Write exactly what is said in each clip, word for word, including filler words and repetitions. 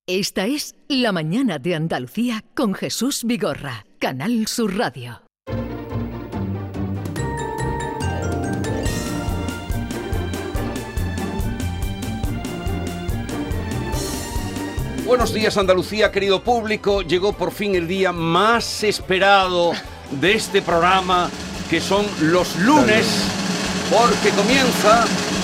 Esta es La Mañana de Andalucía con Jesús Vigorra, Canal Sur Radio. Buenos días, Andalucía, querido público. Llegó por fin el día más esperado de este programa, que son los lunes, porque comienza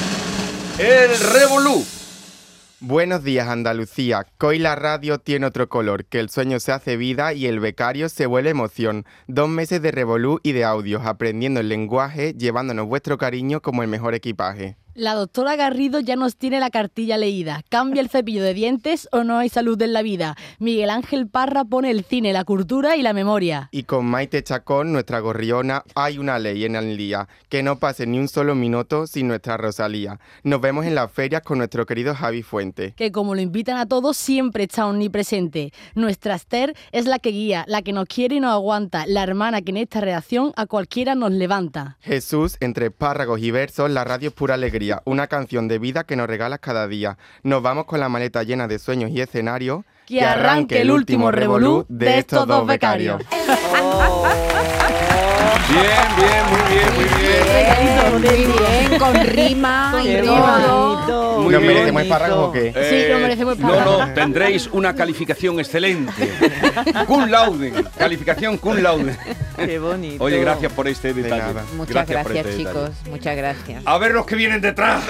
el Revolú. Buenos días, Andalucía. Que hoy la radio tiene otro color, que el sueño se hace vida y el becario se vuelve emoción. Dos meses de revolú y de audios, aprendiendo el lenguaje, llevándonos vuestro cariño como el mejor equipaje. La doctora Garrido ya nos tiene la cartilla leída. ¿Cambia el cepillo de dientes o no hay salud en la vida? Miguel Ángel Parra pone el cine, la cultura y la memoria. Y con Maite Chacón, nuestra gorriona, hay una ley en el día, que no pase ni un solo minuto sin nuestra Rosalía. Nos vemos en las ferias con nuestro querido Javi Fuente, que como lo invitan a todos, siempre está omnipresente. Nuestra Esther es la que guía, la que nos quiere y nos aguanta, la hermana que en esta reacción a cualquiera nos levanta. Jesús, entre párragos y versos, la radio es pura alegría. Una canción de vida que nos regalas cada día. Nos vamos con la maleta llena de sueños y escenarios. Que, que arranque el último revolú de estos dos becarios. Oh. Bien, bien, muy bien, muy bien. Muy bien, con rima y todo. Muy ¿Nos merecemos espárragos o qué? Eh, sí, nos merecemos espárragos. No, no, tendréis una calificación excelente. Cum laude, calificación cum laude. Qué bonito. Oye, gracias por este detalle. Muchas gracias, gracias, este chicos, detalle. muchas gracias. A ver los que vienen detrás.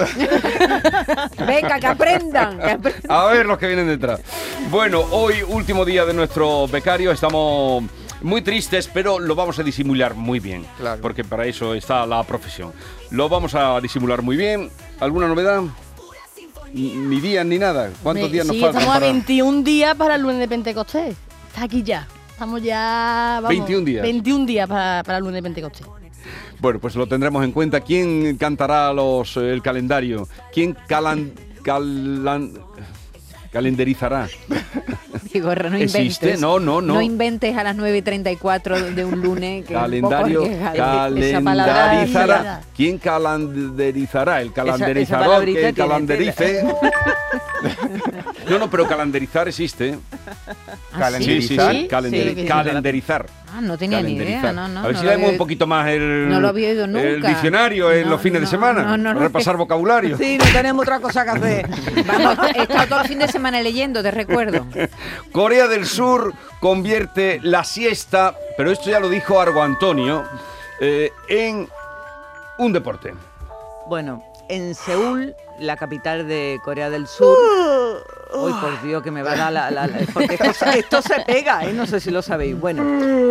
Venga, que aprendan, que aprendan. A ver los que vienen detrás. Bueno, hoy, último día de nuestro becario, estamos muy tristes, pero lo vamos a disimular muy bien. Claro. Porque para eso está la profesión. Lo vamos a disimular muy bien. ¿Alguna novedad? Ni días ni nada. ¿Cuántos Me, días nos sí, faltan? Estamos para... a veintiún días para el lunes de Pentecostés. Está aquí ya. Estamos ya. Vamos, veintiún días. veintiún días para, para el lunes de Pentecostés. Bueno, pues lo tendremos en cuenta. ¿Quién cantará los, el calendario? ¿Quién calan, calan, calendarizará? Vigorra, no inventes. ¿Existe? No, no, no. No inventes a las nueve y treinta y cuatro de un lunes. Que Calendario, un poco calendarizará. ¿Quién calendarizará? El calendarizador esa, esa que calendarice. No, no, pero calendarizar existe. ¿Ah, sí, sí, sí, sí. Calendari- sí, calendarizar. Ah, no tenía ni idea, no, no. A ver no si lo leemos había... un poquito más el, no lo había oído nunca. el diccionario en no, los fines no, de semana. No, no, no, repasar que... vocabulario. Sí, no tenemos otra cosa que hacer. Vamos, he estado todo el fin de semana leyendo, te recuerdo. Corea del Sur convierte la siesta, pero esto ya lo dijo Argo Antonio, eh, en un deporte. Bueno, en Seúl, la capital de Corea del Sur... Uy, por Dios, que me va a dar la... la, la porque esto, esto se pega, ¿eh? No sé si lo sabéis. Bueno,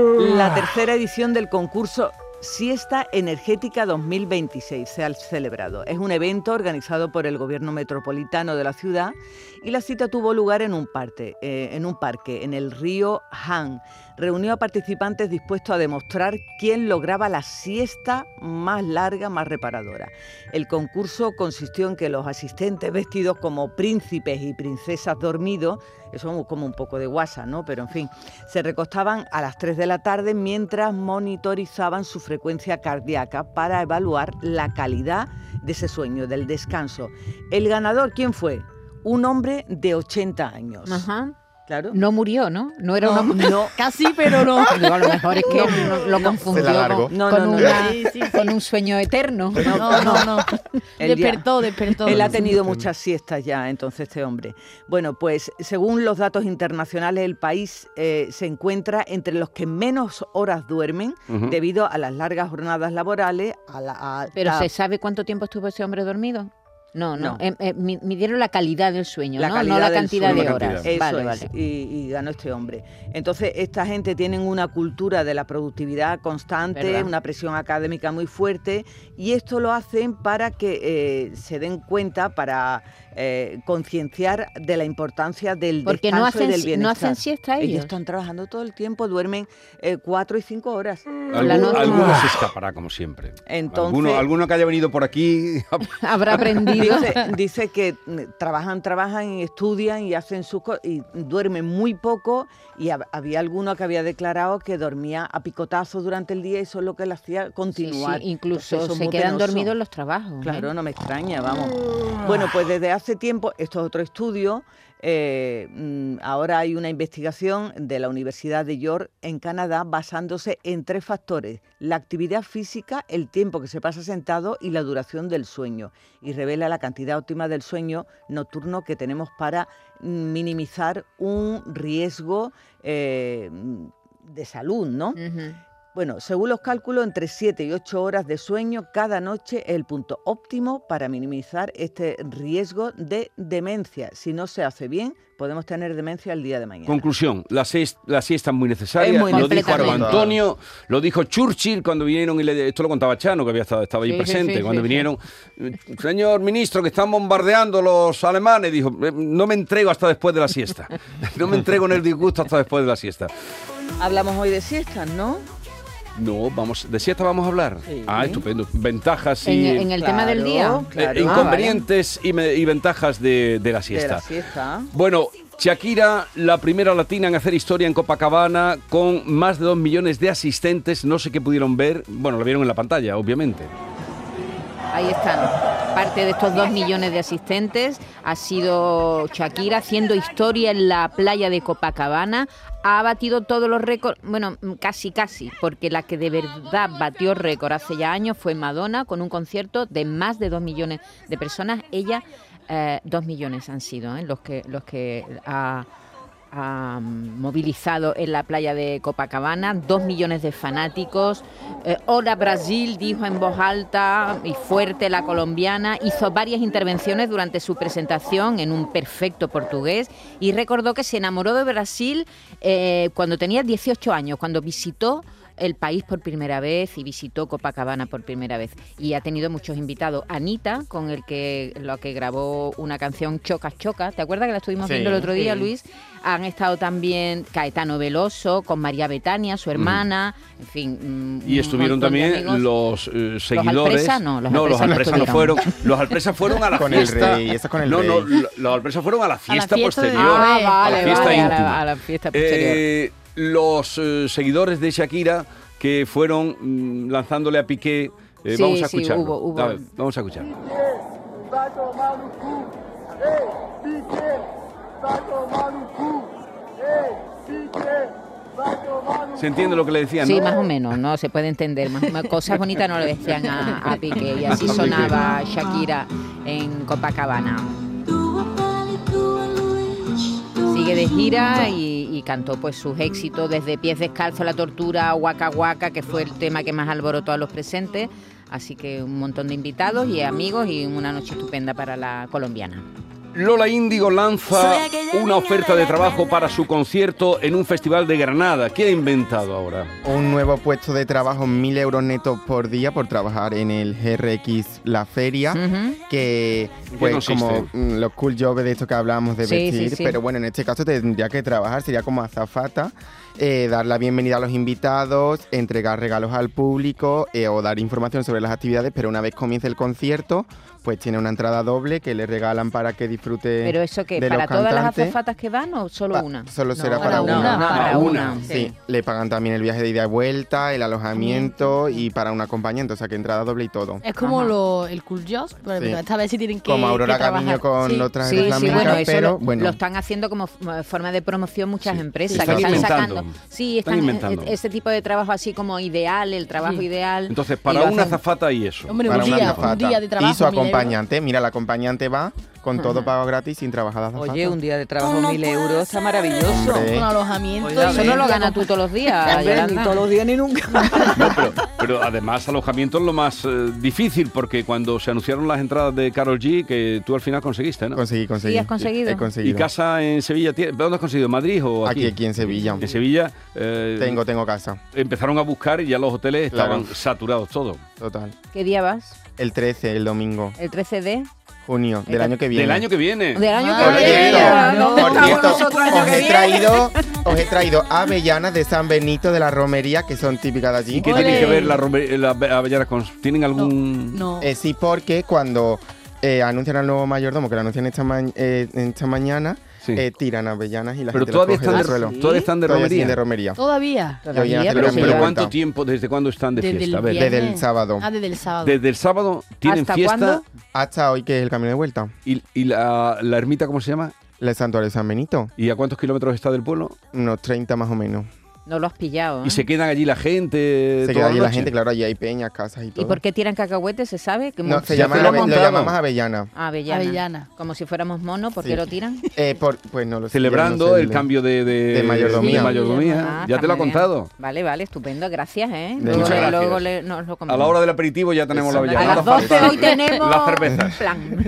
la tercera edición del concurso Siesta Energética dos mil veintiséis se ha celebrado. Es un evento organizado por el gobierno metropolitano de la ciudad y la cita tuvo lugar en un, parte, eh, en, un parque, en el río Han. Reunió a participantes dispuestos a demostrar quién lograba la siesta más larga, más reparadora. El concurso consistió en que los asistentes, vestidos como príncipes y princesas dormidos, eso como un poco de guasa, ¿no? Pero en fin, se recostaban a las tres de la tarde mientras monitorizaban su frecuencia cardíaca para evaluar la calidad de ese sueño, del descanso. El ganador, ¿quién fue? Un hombre de ochenta años. Ajá. Claro. No murió, ¿no? No era no, un hombre. No. Casi, pero no. Digo, a lo mejor es que no, no, lo no, confundió con, no, con, no, no, una, sí, sí, sí. con un sueño eterno. No, no, no. El día- Despertó, despertó. Él ha tenido muchas siestas ya, entonces, este hombre. Bueno, pues según los datos internacionales, el país eh, se encuentra entre los que menos horas duermen Uh-huh. debido a las largas jornadas laborales. A la, a, Pero a- ¿se sabe cuánto tiempo estuvo ese hombre dormido? No, no. No. Eh, eh, mi- midieron la calidad del sueño, La ¿no? calidad No la del cantidad sueño. de La horas. cantidad. Eso Vale, es, vale. y, y ganó este hombre. Entonces, esta gente tienen una cultura de la productividad constante, ¿Verdad? una presión académica muy fuerte, y esto lo hacen para que eh, se den cuenta, para eh, concienciar de la importancia del Porque no descanso y hacen, del si- bienestar. no hacen siesta ellos. Ellos están trabajando todo el tiempo, duermen eh, cuatro y cinco horas. la Algún- noche. alguno se escapará, como siempre. Entonces- alguno, alguno que haya venido por aquí. Habrá aprendido. Dice, dice que mm, trabajan, trabajan y estudian y hacen sus cosas y duermen muy poco, y hab- había alguno que había declarado que dormía a picotazos durante el día y eso es lo que le hacía Sí, continuar. sí, incluso Entonces, eso es se muy quedan penoso. dormidos en los trabajos. ¿eh? Claro, no me extraña, vamos. Bueno, pues desde hace tiempo, esto es otro estudio, eh, mm, ahora hay una investigación de la Universidad de York en Canadá basándose en tres factores: la actividad física, el tiempo que se pasa sentado y la duración del sueño. Y revela la cantidad óptima del sueño nocturno que tenemos para minimizar un riesgo eh, de salud, ¿no? Ujú. Bueno, según los cálculos, entre siete y ocho horas de sueño cada noche es el punto óptimo para minimizar este riesgo de demencia. Si no se hace bien, podemos tener demencia el día de mañana. Conclusión, la, siesta, la siesta es muy necesaria, Es muy lo dijo Arco completamente. Antonio, lo dijo Churchill cuando vinieron, y le, esto lo contaba Chano, que había estado, estaba ahí Sí, sí, presente, sí, cuando sí, vinieron, señor ministro, que están bombardeando los alemanes, dijo, no me entrego hasta después de la siesta, no me entrego en el disgusto hasta después de la siesta. Hablamos hoy de siestas, ¿no? No, vamos, de siesta vamos a hablar. Sí. Ah, estupendo. Ventajas y En, en el tema del día. eh, claro. inconvenientes y, me- y ventajas de, de la De siesta. la siesta. Bueno, Shakira, la primera latina en hacer historia en Copacabana, con más de dos millones de asistentes. No sé qué pudieron ver. Bueno, lo vieron en la pantalla, obviamente. Ahí están. Parte de estos dos millones de asistentes ha sido Shakira haciendo historia en la playa de Copacabana. Ha batido todos los récords, bueno, casi casi, porque la que de verdad batió récord hace ya años fue Madonna, con un concierto de más de dos millones de personas. Ella, eh, dos millones han sido eh, los que los que ha, ha movilizado en la playa de Copacabana, dos millones de fanáticos. Eh, Hola Brasil, dijo en voz alta y fuerte la colombiana. Hizo varias intervenciones durante su presentación en un perfecto portugués y recordó que se enamoró de Brasil eh, cuando tenía dieciocho años, cuando visitó el país por primera vez y visitó Copacabana por primera vez. Y ha tenido muchos invitados. Anita, con el que lo que grabó una canción Choca Choca, ¿te acuerdas que la estuvimos Sí, viendo el otro día, sí. Luis? Han estado también Caetano Veloso, con María Betania, su hermana, en fin. mm, Y un estuvieron montón de también amigos. los eh, seguidores. Alpresa no, los no, los Alpresa no Alpresa no estuvieron. fueron. Los Alpresa fueron a la Con el fiesta. rey, eso con el no, rey. no, lo- los Alpresa fueron a la fiesta, fiesta de- posterior. Ah, a vale, la fiesta vale, a íntima. la, a la fiesta posterior. Eh, los eh, seguidores de Shakira que fueron mm, lanzándole a Piqué. eh, Sí, vamos a sí, escucharlo. hubo- hubo. A ver, vamos a escuchar. Vai tomar no cu. Ei, Piqué, vai tomar no cu. Ei, Piqué, vai tomar no cu. ¿Se entiende lo que le decían? Sí, no? más o menos, no se puede entender. Más, más cosas bonitas no le decían a, a Piqué, y así sonaba Shakira en Copacabana. Sigue de gira y, y cantó pues sus éxitos desde Pies Descalzos, La Tortura, Waka Waka, que fue el tema que más alborotó a los presentes. Así que un montón de invitados y amigos y una noche estupenda para la colombiana. Lola Índigo lanza una oferta de trabajo para su concierto en un festival de Granada. ¿Qué ha inventado ahora? Un nuevo puesto de trabajo, mil euros netos por día por trabajar en el G R X La Feria, Ujú. que qué pues consiste? como mm, los cool jobs de esto que hablábamos de Sí, vestir, sí, sí. pero bueno, en este caso tendría que trabajar, sería como azafata, eh, dar la bienvenida a los invitados, entregar regalos al público eh, o dar información sobre las actividades, pero una vez comience el concierto, pues tiene una entrada doble que le regalan para que disfrute ¿Pero eso qué? de ¿Para los todas las cantantes. azafatas que van o solo Pa- una? Solo será No, para para una. una. Para una. Sí, le pagan también el viaje de ida y vuelta, el alojamiento y para un acompañante, o sea que entrada doble y todo. Es como Ajá. lo, el Cool Jobs, pero Sí. esta vez sí tienen que Como Aurora que trabajar. Gamiño con Sí. los trajes Sí, de sí, flamenca, bueno, eso pero lo, bueno. lo están haciendo como f- forma de promoción muchas empresas Están que están inventando. sacando. Sí, Están están, inventando. e- ese tipo de trabajo así como ideal, el trabajo Sí. ideal. Entonces, y para lo una hacen- azafata y eso. Hombre, Para un una día, azafata. un día de trabajo. Y su mil euros. acompañante, mira, la acompañante va con todo Ajá. pago gratis sin trabajar de azafata. Oye, un día de trabajo mil euros está maravilloso. Hombre. Con alojamiento. Oiga, y Eso no lo y ganas tú todos los días, Hombre, ni Yolanda. todos los días ni nunca. No, pero, pero además alojamiento es lo más eh, difícil, porque cuando se anunciaron las entradas de Karol G, que tú al final conseguiste, ¿no? Conseguí, conseguí. Sí, has conseguido. He ¿Y conseguido. casa en Sevilla? ¿Tiene- ¿Dónde has conseguido? ¿Madrid o aquí? Aquí, aquí en Sevilla. En Sevilla eh, Tengo, tengo casa, empezaron a buscar y ya los hoteles Claro. estaban saturados todos. total. ¿Qué día vas? El trece, el domingo, ¿El trece de? junio, del año que viene. Del año que viene. Del año Ah, que Por viene. cierto, ya, no, por estamos cierto, nosotros el año os que he viene. traído, os he traído avellanas de San Benito de la Romería, que son típicas de allí. ¿Y qué Ole. tiene que ver la rome- las avellanas con...? ¿Tienen algún...? No. Eh, sí, porque cuando eh, anuncian al nuevo mayordomo, que lo anuncian esta, ma- eh, esta mañana, Sí. eh, tiran avellanas y la Pero gente todavía las coge están, del de, suelo. Sí. todavía están de Todavía romería. siguen de romería. Todavía. Yo ya Todavía, hace pero la Pero, sí, primera pero ya- ¿cuánto vuelta. tiempo, desde cuándo están de Desde fiesta? A el ver, viernes. Desde el sábado. Ah, desde el sábado. desde el sábado tienen ¿Hasta fiesta. cuándo? Hasta hoy, que es el camino de vuelta. ¿Y, y la, la ermita cómo se llama? El santuario de San Benito. ¿Y a cuántos kilómetros está del pueblo? Unos treinta más o menos. No lo has pillado, ¿eh? ¿Y se quedan allí la gente? Se toda queda allí la noche? gente, claro, allí hay peñas, casas y todo. ¿Y por qué tiran cacahuetes? ¿Se sabe? Que No, mo- se Ya llama, te lo he ave- lo montado. llamamos avellana. Ah, avellana. Avellana. Como si fuéramos monos, ¿por qué Sí. lo tiran? Eh, por, pues no lo sé. Celebrando yo no sé el de- cambio de, de, de mayordomía. de mayordomía. Ah, Ya está te lo ha muy bien. contado. Vale, vale, estupendo, gracias, ¿eh? De Luego, Muchas le- gracias. luego le- nos lo A comentamos. la hora del aperitivo ya tenemos la Eso. avellana. A las No hace doce falta. hoy tenemos Las cervezas. plan.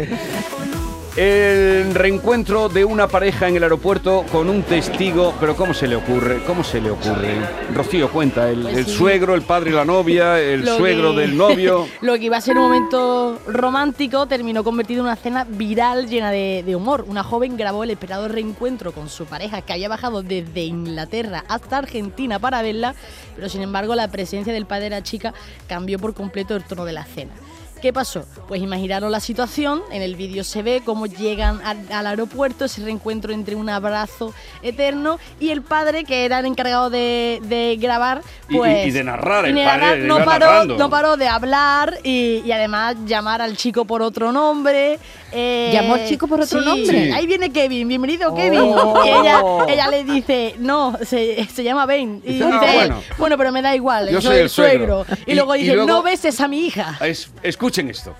El reencuentro de una pareja en el aeropuerto con un testigo, pero ¿cómo se le ocurre? ¿Cómo se le ocurre? Rocío, cuenta, el, Pues el sí. suegro, el padre y la novia, el Lo suegro que- del novio. Lo que iba a ser un momento romántico terminó convertido en una cena viral llena de, de humor. Una joven grabó el esperado reencuentro con su pareja que había bajado desde Inglaterra hasta Argentina para verla, pero sin embargo la presencia del padre de la chica cambió por completo el tono de la cena. ¿Qué pasó? Pues imaginaron la situación, en el vídeo se ve cómo llegan al, al aeropuerto, ese reencuentro entre un abrazo eterno y el padre, que era el encargado de, de grabar, Y- y- pues... y de narrar, y el de padre narrar, no, iba paró, narrando. no paró de hablar y, y además llamar al chico por otro nombre. eh, ¿Llamó al chico por otro sí, nombre? sí. Ahí viene Kevin, bienvenido Oh. Kevin. Y ella, ella le dice, no, se, se llama Ben. Y dice, Ah, bueno. bueno. pero me da igual, Yo soy, soy el el suegro. suegro. Y, Y- luego y dice, luego- no beses a mi hija. Es- escuchen esto.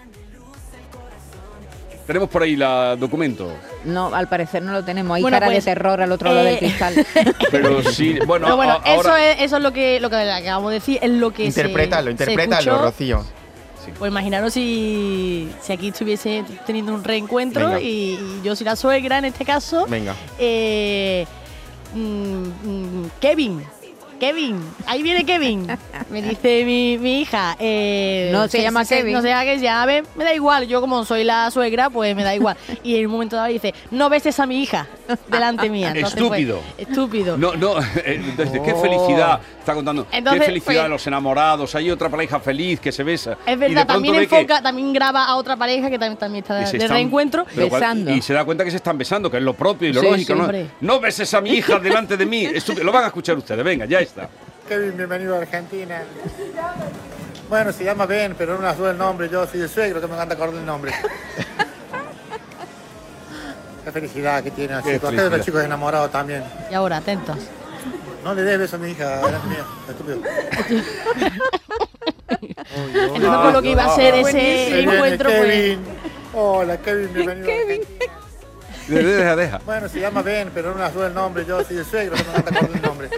Tenemos por ahí el documento. No, al parecer no lo tenemos. Hay Bueno, cara pues, de terror al otro lado eh, del cristal. Pero sí, bueno, Pero bueno, a- ahora... eso es, eso es lo que, lo que le acabo de decir, es lo que se- Interprétalo, se interprétalo, escuchó. Rocío. Pues imaginaros si, si aquí estuviese teniendo un reencuentro Venga. y, y yo soy la suegra en este caso. Venga. Eh, mm, mm, Kevin, Kevin, ahí viene Kevin. Me dice mi, mi hija. eh, No se que llama Kevin. No se llama que se llama Ben, me da igual. Yo como soy la suegra, pues me da igual. Y en un momento dado dice, no beses a mi hija delante mía. Entonces, pues, Estúpido. estúpido. No, no, eh, entonces, qué felicidad, está contando, Entonces, qué felicidad pues- de los enamorados, hay otra pareja feliz que se besa. Es y de verdad, pronto también ve que- enfoca, también graba a otra pareja que también, también está que se de están- reencuentro. pero cual- besando. y se da cuenta que se están besando, que es lo propio y lo Sí, lógico, sí, ¿no? hombre. No beses a mi hija delante de mí. Estúpido. Lo van a escuchar ustedes, venga, ya está. Kevin, bienvenido a Argentina. Bueno, se llama Ben, pero no me ayuda el nombre. Yo soy el suegro, que me encanta acordar el nombre. Qué felicidad que tiene el Qué chico. Acá hay felicidad. otros chicos enamorados también. Y ahora, atentos. No le des beso a mi hija, delante mío. Estúpido. Entonces, por lo que iba a ser ese Ahí viene encuentro, pues. Kevin. Hola, Kevin, bienvenido a Argentina. Deja, deja. Bueno, se llama Ben, pero no me ayuda el nombre. Yo soy el suegro, que me encanta acordar el nombre.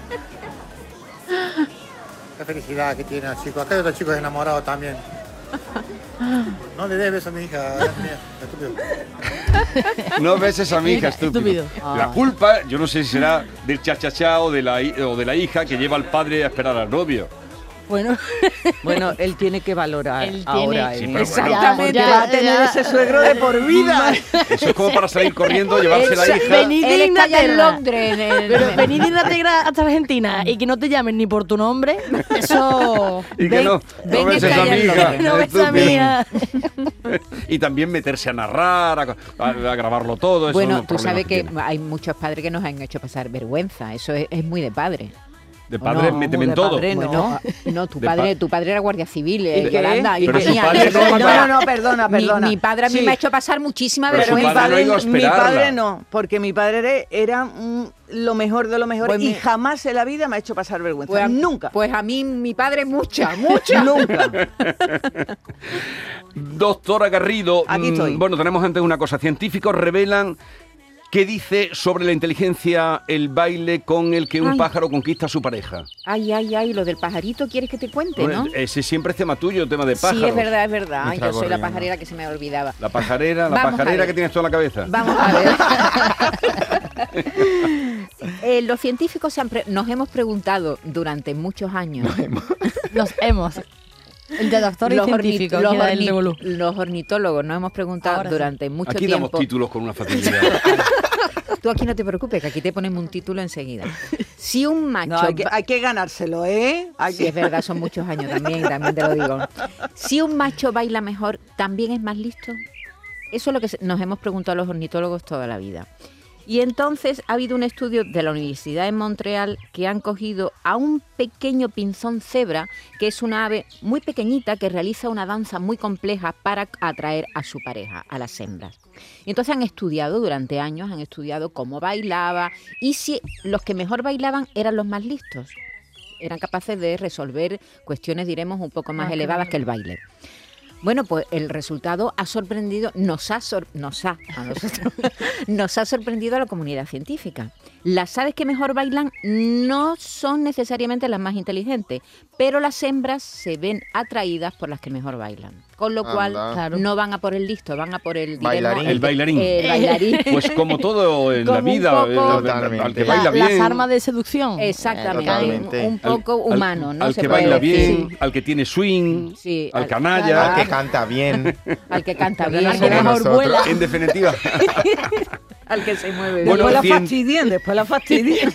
Qué felicidad que tiene el chico. Acá hay otros chicos enamorados también. No le des beso a mi hija, delante mío. Estúpido. No beses a mi hija, Mira, estúpido. estúpido. La culpa, yo no sé si será del chachachá o de la, hi- o de la hija que lleva al padre a esperar al novio. Bueno, Bueno, él tiene que valorar Él tiene- ahora. Sí, ¿eh? pero bueno. Exactamente, Ya, va a tener ya. ese suegro de por vida. Eso es como para salir corriendo, llevarse la Él- hija. Venid de Él está ya en Inglaterra. Londres. en el- Pero venir de Inglaterra hasta Argentina y que no te llamen ni por tu nombre, eso. Y que Ven- no, no ven que beses está a allá mi en hija. Londres. No ves a estúpido. mía. Y también meterse a narrar, a, a- a grabarlo todo. Eso Bueno, son los tú sabes problemas que tiene. hay muchos padres que nos han hecho pasar vergüenza. Eso es, es muy de padre. De padre, No, méteme en de todo. padre no. Bueno, no, tu De padre, pa- tu padre era guardia civil, eh, ¿Y qué? Yolanda. ¿Y Pero qué? su Mía, padre eso no es iba- verdad. No, no, perdona, Mi- perdona. Mi, padre a mí Sí. me ha hecho pasar muchísima Pero su Pero mi vergüenza. padre no padre, iba a mi esperarla. padre no, porque mi padre era mm, lo mejor de lo mejor Pues y mi- jamás en la vida me ha hecho pasar vergüenza. Pues a- Nunca. Pues a mí, mi padre, mucha, mucha. Nunca. Doctora Garrido, Aquí mm, estoy. bueno, tenemos antes una cosa. Científicos revelan qué dice sobre la inteligencia el baile con el que un Ay. pájaro conquista a su pareja. Ay, ay, ay, lo del pajarito, ¿quieres que te cuente, Bueno, no? Ese siempre es tema tuyo, tema de Sí, pájaros. es verdad, es verdad. Me Ay, yo trago soy la riendo. pajarera que se me olvidaba. La pajarera, la Vamos a pajarera ver. que tienes tú en la cabeza. Vamos a ver. Eh, los científicos se han pre- nos hemos preguntado durante muchos años. Nos hemos. El de doctor y los, orni- científico. los que era el orni- revolú. los ornitólogos nos hemos preguntado Ahora sí. durante mucho Aquí damos tiempo. títulos con una facilidad. Tú aquí no te preocupes, que aquí te ponemos un título enseguida. Si un macho... No, hay, que, va- hay que ganárselo, ¿eh? Hay Sí, que- es verdad, son muchos años también, también te lo digo. Si un macho baila mejor, ¿también es más listo? Eso es lo que se- nos hemos preguntado los ornitólogos toda la vida. Y entonces ha habido un estudio de la Universidad de Montreal que han cogido a un pequeño pinzón cebra, que es una ave muy pequeñita que realiza una danza muy compleja para atraer a su pareja, a las hembras. Y entonces han estudiado durante años, han estudiado cómo bailaba y si los que mejor bailaban eran los más listos. Eran capaces de resolver cuestiones, diremos, un poco más Ah, elevadas claro. que el baile. Bueno, pues el resultado ha sorprendido, nos ha, sor- nos ha, a nosotros, nos ha sorprendido a la comunidad científica. Las aves que mejor bailan no son necesariamente las más inteligentes, pero las hembras se ven atraídas por las que mejor bailan. Con lo cual, Anda. Claro. no van a por el listo, van a por el... diremos, Bailarín. El bailarín. El bailarín. Pues como todo en la Como un vida, poco- el- al que Totalmente. baila La- bien. Las armas de seducción. Exactamente, Totalmente. un, un poco al- al- humano, ¿no? Al Se que puede baila decir. bien, al que tiene swing, Sí, al al- canalla. Al que canta bien. Al que canta Porque bien, no Al que somos mejor nosotros. vuela. En definitiva. al que se mueve bien. Bueno, Después la cien- fastidian, después la fastidian.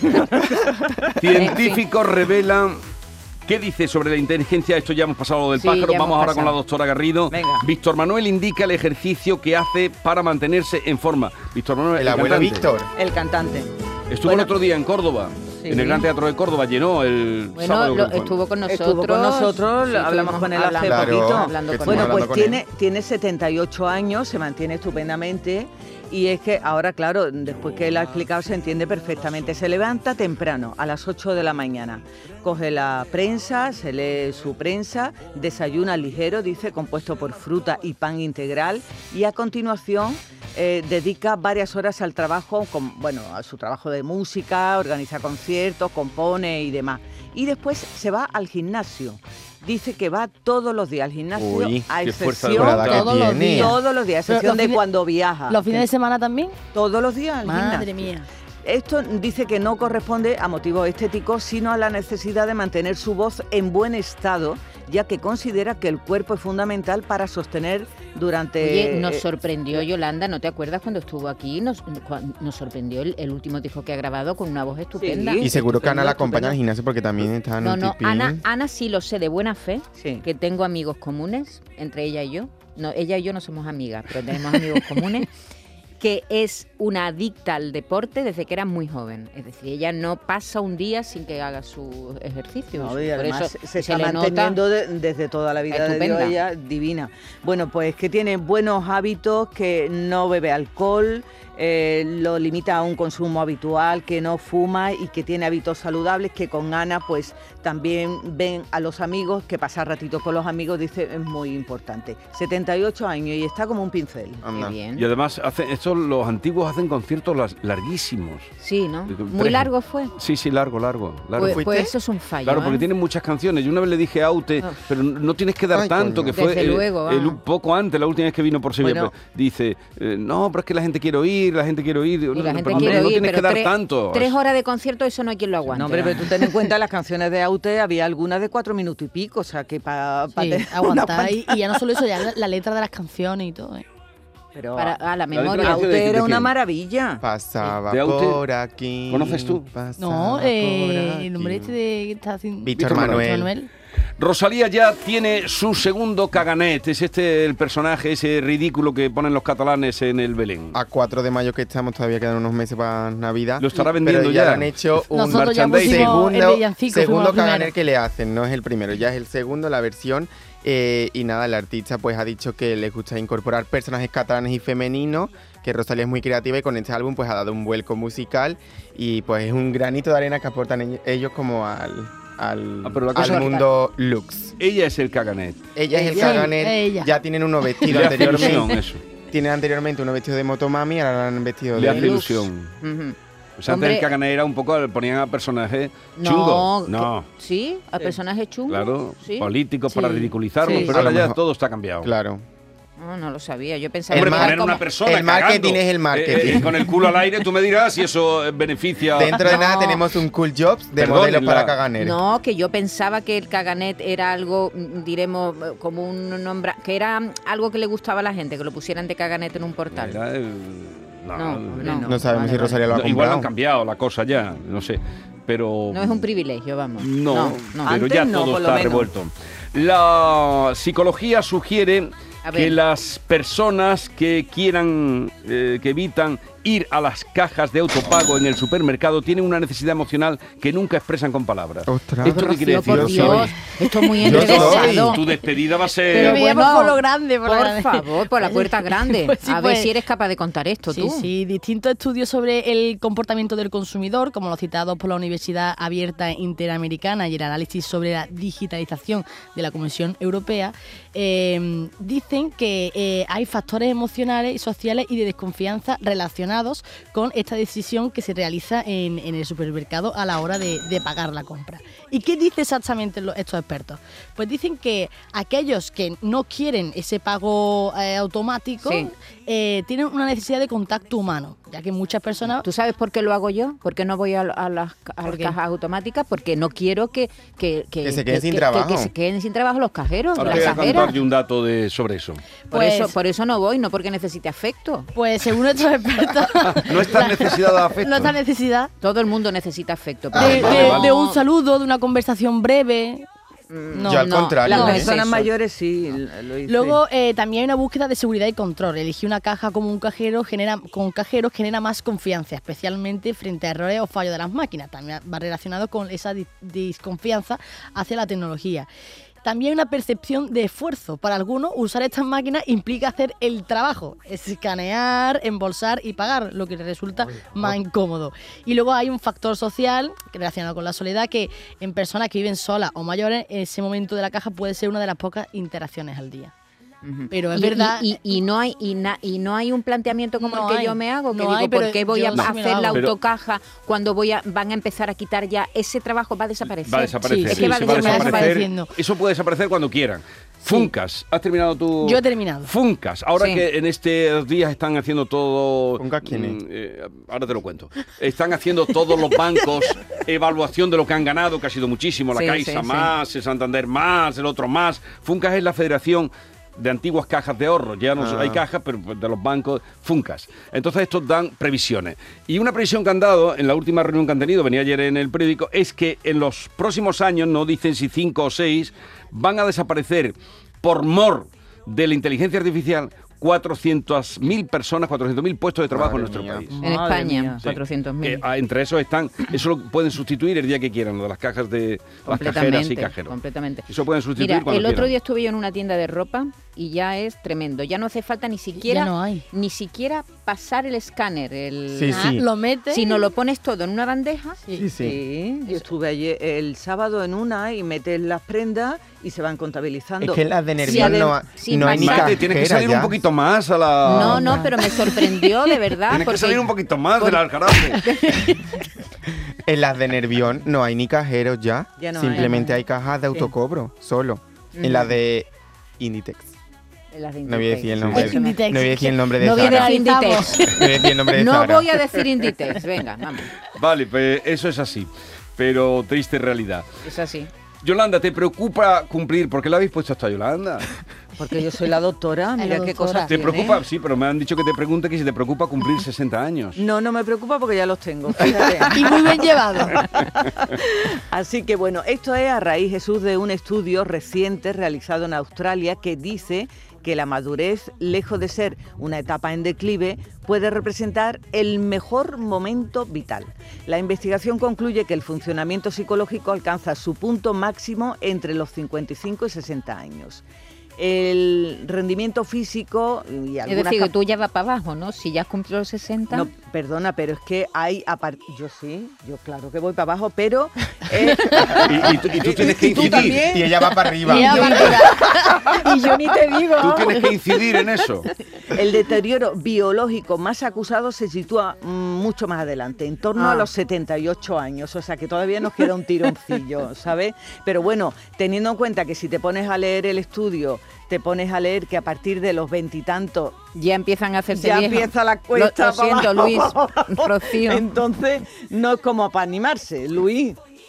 Científicos revelan. ¿Qué dice sobre la inteligencia? Esto ya hemos pasado lo del Sí, pájaro. ya Vamos hemos ahora con la pasado. doctora Garrido. Venga. Víctor Manuel indica el ejercicio que hace para mantenerse en forma. Víctor Manuel, El abuelo cantante. Víctor. El cantante. Estuvo Bueno. el otro día en Córdoba, Sí. en el Gran Teatro de Córdoba, llenó el Bueno, sábado. lo- creo que fue. estuvo con nosotros. Estuvo con nosotros, Sí, hablamos estuvimos con él hace hablando- Claro, poquito. hablando que con Bueno, él. pues hablando con tiene, él. tiene setenta y ocho años, se mantiene estupendamente y es que ahora, claro, después que él ha explicado se entiende perfectamente. Se levanta temprano, a las ocho de la mañana, coge la prensa, se lee su prensa, desayuna ligero, dice, compuesto por fruta y pan integral y a continuación eh, dedica varias horas al trabajo, con, bueno, a su trabajo de música, organiza conciertos, compone y demás. Y después se va al gimnasio. Dice que va todos los días al gimnasio, Uy, a qué fuerza de excepción voluntad. que Todos los tiene. días. todos los días, a Pero excepción los de fines- cuando viaja. ¿Los fines de semana también? Todos los días al Madre gimnasio. mía. Esto dice que no corresponde a motivos estéticos, sino a la necesidad de mantener su voz en buen estado, ya que considera que el cuerpo es fundamental para sostener durante... Oye, nos eh, sorprendió Yolanda, ¿no te acuerdas cuando estuvo aquí? Nos, cua- nos sorprendió el, el último disco que ha grabado con una voz estupenda. Sí. Y seguro que Ana la Estupendo, acompaña al estupendo. gimnasio porque también está en No, un no, tipín. Ana, Ana sí lo sé de buena fe, Sí. que tengo amigos comunes, entre ella y yo. No, ella y yo no somos amigas, pero tenemos amigos comunes, que es una adicta al deporte desde que era muy joven. Es decir, ella no pasa un día sin que haga su ejercicio. No, y Por además eso se está le nota- manteniendo de- desde toda la vida de Dios, Estupenda. ella divina. Bueno, pues que tiene buenos hábitos, que no bebe alcohol, eh, lo limita a un consumo habitual, que no fuma y que tiene hábitos saludables, que con Ana pues también ven a los amigos, que pasar ratito con los amigos, dice, es muy importante. setenta y ocho años y está como un pincel. Anda. Qué bien. Y además, hace, estos, los antiguos hacen conciertos las- larguísimos. Sí, ¿no? Tres- Muy largo fue. Sí, sí, largo, largo. largo. Pues, ¿Fuiste? pues eso es un fallo. Claro, porque ¿eh? tienen muchas canciones. Yo una vez le dije a Aute, Ah. pero no tienes que dar Ay, tanto, coño. que fue Desde el- luego, el vamos. un poco antes, la última vez que vino por Sevilla. Bueno. pues, dice, eh, no, pero es que la gente quiere oír, la gente quiere oír. Y No, la gente pero quiere no, no oír, tienes pero que dar tres, tanto. tres horas de concierto, eso no hay quien lo aguante. No, hombre, pero tú ten en cuenta las canciones de Aute, había algunas de cuatro minutos y pico, o sea que para Sí, aguantar. Y, y ya no solo eso, ya la, la letra de las canciones y todo. ¿eh? Pero Para, a la letra memoria. de- Aute de era una quién? maravilla. Pasaba ¿De Aute? por aquí. ¿Conoces tú? pasaba No, por eh, el nombre aquí. este de que está haciendo... Víctor Víctor Manuel. Manuel. Rosalía ya tiene su segundo caganet. Es este el personaje, ese ridículo que ponen los catalanes en el Belén. A cuatro de mayo que estamos, todavía quedan unos meses para Navidad. Lo estará vendiendo pero ya. ya. le han hecho un Nosotros ya merchandising. pusimos el segundo, villancico, fuimos segundo los caganer primeros. que le hacen, no es el primero, ya es el segundo, la versión. Eh, y nada, el artista pues ha dicho que le gusta incorporar personajes catalanes y femeninos, que Rosalía es muy creativa y con este álbum pues ha dado un vuelco musical y pues es un granito de arena que aportan e- ellos como al, al, Ah, pero la al cosa- mundo Lux. Ella es el caganet. Ella es el Ella. caganer, Ella. ya tienen unos vestidos Le hace ilusión anteriormente. eso. Tienen anteriormente unos vestidos de Motomami, ahora lo han vestido Le de hace Lux. ilusión. Ujú. O sea, antes Hombre. el caganet era un poco, ponían a personajes No, chungos. que- No, ¿Sí? ¿A personajes chungos? claro, ¿Sí? políticos para Sí. ridiculizarlos, Sí. pero A lo ahora ya mejor- todo está cambiado. Claro. No, no lo sabía. Yo pensaba Hombre, El que mar- poner era como... una persona el marketing cagando, es el marketing. eh, eh, con el culo al aire, tú me dirás si eso eh, beneficia... Dentro de No. nada tenemos un Cool Jobs de Perdón, modelos la- para caganeros. No, que yo pensaba que el caganet era algo, mm, diremos, eh, como un nombre, que era mm, algo que le gustaba a la gente, que lo pusieran de caganet en un portal. Era el- no, No, el- no. No sabemos Vale, si vale. Rosalía lo ha no, igual han comprado. cambiado la cosa ya, no sé, pero... No es un privilegio, vamos. No, no. pero Antes ya no, todo por lo está menos. revuelto. La psicología sugiere A que ver. las personas que quieran, eh, que evitan ir a las cajas de autopago en el supermercado tienen una necesidad emocional que nunca expresan con palabras. Ostras. ¿Esto qué quiere Rocío, decir? por Yo Dios, soy. esto es muy Yo enrevesado. Tu despedida va a ser... Pero veíamos bueno, por lo grande, por, lo Por grande. favor, por la puerta grande. Pues sí, a ver pues. si eres capaz de contar esto Sí, tú. sí, distintos estudios sobre el comportamiento del consumidor, como los citados por la Universidad Abierta Interamericana y el análisis sobre la digitalización de la Comisión Europea, eh, dicen que eh, hay factores emocionales y sociales y de desconfianza relacionados con esta decisión que se realiza en, en el supermercado a la hora de, de pagar la compra. ¿Y qué dicen exactamente los, estos expertos? Pues dicen que aquellos que no quieren ese pago eh, automático Sí. eh, tienen una necesidad de contacto humano, ya que muchas personas... ¿Tú sabes por qué lo hago yo? ¿Por qué no voy a, a las, a las ¿Por qué? cajas automáticas? Porque no quiero que... Que, Que se queden sin trabajo. Que, se queden sin trabajo los cajeros, Ahora las te voy a cajeras. contar yo un dato de, sobre eso. Por, Pues- eso, por eso no voy, no porque necesite afecto. Pues según estos expertos... No está necesidad de afecto. No está necesidad Todo el mundo necesita afecto. de, pero de- vale, vale. de un saludo, de una conversación breve. No, Yo al no, contrario. Las no es personas eso. mayores sí lo hice. Luego eh, también hay una búsqueda de seguridad y control. Elegir una caja como un cajero genera, con cajeros genera más confianza, especialmente frente a errores o fallos de las máquinas. También va relacionado con esa dis- desconfianza hacia la tecnología. También hay una percepción de esfuerzo. Para algunos, usar estas máquinas implica hacer el trabajo, escanear, embolsar y pagar, lo que les resulta más incómodo. Y luego hay un factor social relacionado con la soledad, que en personas que viven solas o mayores, ese momento de la caja puede ser una de las pocas interacciones al día. Ujú. Pero es y, verdad... Y, y- y no hay y, na- y no hay un planteamiento como No el que hay, yo me hago, que no digo, hay, ¿por pero qué voy yo a sí me lo hacer la hago. Pero- autocaja cuando voy a van a empezar a quitar ya ese trabajo? Va a desaparecer. Va a desaparecer. Sí, es que va a sí, desaparecer. desapareciendo. Eso puede desaparecer cuando quieran. Funcas, ¿has terminado tu...? Yo he terminado. Funcas, ahora Sí. que en estos días están haciendo todo... ¿Funcas quién es? Mm, eh, ahora te lo cuento. Están haciendo todos los bancos evaluación de lo que han ganado, que ha sido muchísimo. La Sí, Caixa sí, sí. más, el Santander más, el otro más. Funcas es la federación de antiguas cajas de ahorro. Ya no Ah. hay cajas, pero de los bancos, Funcas. Entonces estos dan previsiones. Y una previsión que han dado en la última reunión que han tenido, venía ayer en el periódico, es que en los próximos años, no dicen si cinco o seis, van a desaparecer por mor de la inteligencia artificial cuatrocientas mil personas, cuatrocientos mil puestos de trabajo Madre en nuestro mía. país. En Madre España, mía. Sí. cuatrocientos mil. Que, ah, entre esos están, eso lo pueden sustituir el día que quieran, lo de las cajas de las cajeras y Completamente, cajeros. completamente. Eso pueden sustituir Mira, cuando el otro quieran. día estuve yo en una tienda de ropa y ya es tremendo. Ya no hace falta ni siquiera, Ya no hay. ni siquiera pasar el escáner, el, Sí, Ah, sí. lo metes... sino lo pones todo en una bandeja. Sí. Sí, sí. Sí, yo estuve ayer el sábado en una y metes las prendas y se van contabilizando. Es que las de Sí, Nervión adem- no, ha- sí, no hay ni Maite, Maite, tienes que cajera salir ya. un poquito más a la... No, no, pero me sorprendió de verdad. Tienes que porque salir un poquito más por- del Alcarafe. En las de Nervión no hay ni cajeros ya. Ya no hay. Simplemente hay, cajas de autocobro, solo. En las de Inditex. Las de No voy a decir el Inditex. nombre. Es de- Inditex. No voy a decir el nombre de No voy a Zara. decir Finalizamos. Inditex. No voy a decir el nombre de No Zara. voy a decir Inditex. Venga, vamos. Vale, pues eso es así. Pero triste realidad. Es así. Yolanda, ¿te preocupa cumplir? ¿Por qué la habéis puesto hasta Yolanda? Porque yo soy la doctora, mira la qué doctora. cosas ¿Te tiene. preocupa? Sí, pero me han dicho que te pregunte que si te preocupa cumplir sesenta años. No, no me preocupa porque ya los tengo, fíjate. Y muy bien llevado. Así que bueno, esto es a raíz, Jesús, de un estudio reciente realizado en Australia que dice que la madurez, lejos de ser una etapa en declive, puede representar el mejor momento vital. La investigación concluye que el funcionamiento psicológico alcanza su punto máximo entre los cincuenta y cinco y sesenta años. El rendimiento físico y Es algunas decir, que cap- tú ya vas para abajo, ¿no? Si ya has cumplido los sesenta. No, perdona, pero es que hay... apar- Yo sí, yo claro que voy para abajo, pero... eh, Y, y tú, y tú tienes que ¿Y tú incidir. también? Y ella va para arriba. Y ella va arriba. y yo ni te digo. Tú tienes que incidir en eso. El deterioro biológico más acusado se sitúa mm, mucho más adelante, en torno Ah. a los setenta y ocho años, o sea que todavía nos queda un tironcillo, ¿sabes? Pero bueno, teniendo en cuenta que si te pones a leer el estudio, te pones a leer que a partir de los veintitantos Ya empiezan a hacerse ya viejos. empieza la Lo, cuesta lo siento, para Luis, abajo. Rocío. Entonces, no es como para animarse, Luis.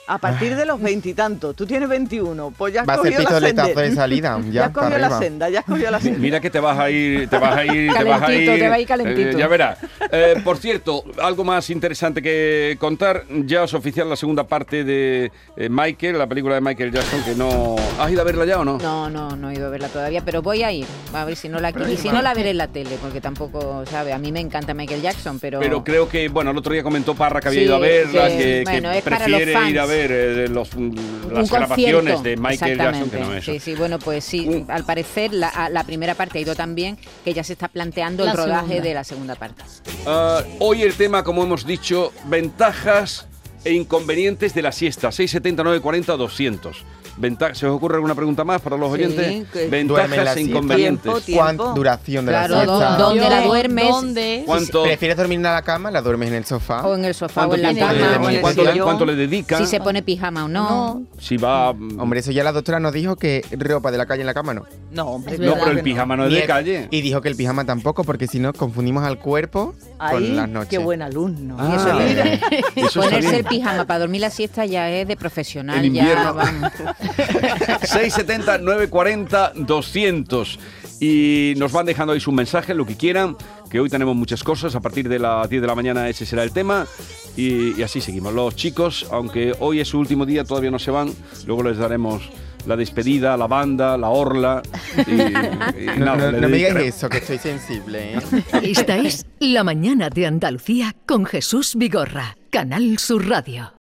A partir de los veintitantos, tú tienes veintiuno, pues ya has Va a ser cogido la pistoletazo senda. de salida. Ya Ya, has para cogido la arriba. senda, ya has cogido la senda. Mira que te vas a ir, te vas a ir, te vas a Calentito, ir. te va a ir calentito. eh, ya verás. Eh, por cierto, algo más interesante que contar. Ya es oficial la segunda parte de eh, Michael, la película de Michael Jackson, que no... ¿Has ido a verla ya o no? No, no, no he ido a verla todavía, pero voy a ir. A ver si no la y si no la veré en la tele, porque tampoco, ¿sabe? A mí me encanta Michael Jackson, pero... Pero creo que, bueno, el otro día comentó Parra que había Sí, ido a verla, sí. que, Bueno, que es para prefiere los fans. ir a ver eh, de los, un las grabaciones concierto. de Michael Jackson, que no Exactamente. eso. Sí, sí, bueno, pues sí, Un- al parecer la, a- la primera parte ha ido tan bien que ya se está planteando La el rodaje segunda. de la segunda parte. Ah, hoy el tema, como hemos dicho, ventajas e inconvenientes de la siesta. seis setenta, nueve cuarenta, doscientos. Venta- ¿Se os ocurre alguna pregunta más para los Sí, oyentes? que- Duerme Ventajas la e siesta. inconvenientes. Tiempo, ¿Cuánta duración de Claro, la siesta? ¿dó- dónde la Yo, duermes? ¿Dónde? ¿Cuánto, ¿Prefieres dormir en la cama? ¿La duermes en el sofá? O en el sofá o cuánto en la tiempo cama, le- o en el cuánto le- sillón? cuánto le dedica? Si se pone pijama o no. No. Si va... Hombre, eso ya la doctora nos dijo que ropa de la calle en la cama no. No, hombre. Es no, verdad pero el que pijama no es Ni de el- calle. Y dijo que el pijama tampoco, porque si no confundimos al cuerpo Ay, con las noches. qué buen alumno. Ah, Eso es- mira. Eso está Ponerse bien. el pijama para dormir la siesta ya es de profesional. En invierno. Ya, vamos. seis setenta, nueve cuarenta, doscientos. Y nos van dejando ahí sus mensajes, lo que quieran, que hoy tenemos muchas cosas. A partir de las diez de la mañana ese será el tema. Y, y así seguimos. Los chicos, aunque hoy es su último día, todavía no se van. Luego les daremos la despedida, la banda, la orla. Y, y No, nada, no- le no me digas dedicaremos. eso, que estoy sensible, ¿eh? Esta es La Mañana de Andalucía con Jesús Vigorra, Canal Sur Radio.